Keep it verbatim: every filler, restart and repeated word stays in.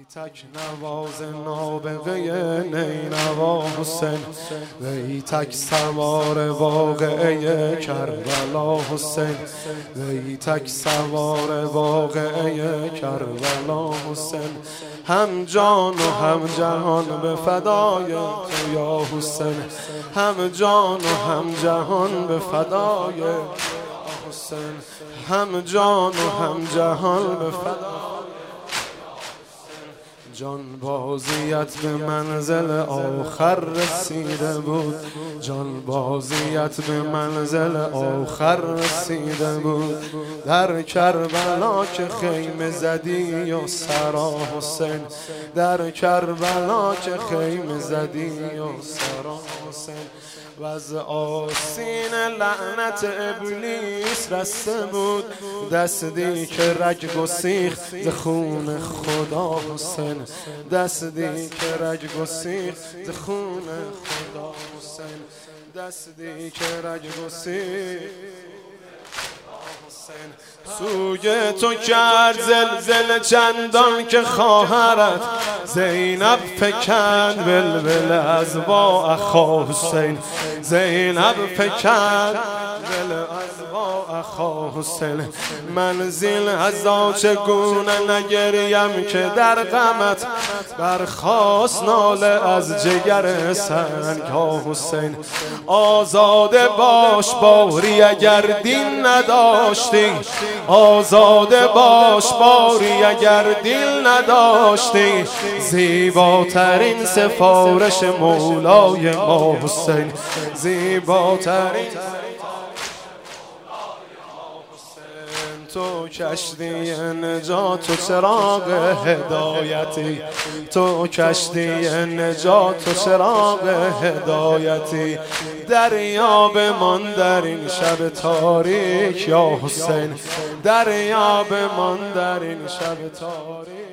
تک نواز نابغه نینوا حسین، وی تک سوار واقعه کربلا حسین، وی تک سوار واقعه کربلا حسین، هم جان و هم جهان به فدای تو یا حسین، هم جان و هم جهان به فدای حسین، هم جان و هم جهان به فدای جان بازیت به منزل آخر رسیده بود، جان بازیت به منزل آخر رسیده بود، در کربلا که خیمه زدی و سرا حسین، در کربلا که خیمه زدی و سرا حسین، و از آستین لعنت ابلیس رسته بود دستی که رگ گسیخت ز خون خدا حسین، دستی که رگ گسیخت ز خون خدا حسین، دستی که رگ گسیخت سوی تو کرد زلزله چندان که خواهرت زینب فکند بلبل از با اخا حسین، زینب فکند بلبل از با اخا حسین، منزل هزا چگونه نگریم که در غمت برخاست ناله از جگر سنگ ها حسین، آزاده باش باری اگر دین نداشتی، آزاده باش باری اگر دل نداشتی، زیباترین سفارش مولای ما حسین، زیباترین تو کشتی نجات و چراغ هدایتی، تو کشتی نجات و چراغ هدایتی، دریاب من در این شب تاریک یا حسین، دریاب من در این شب تاریک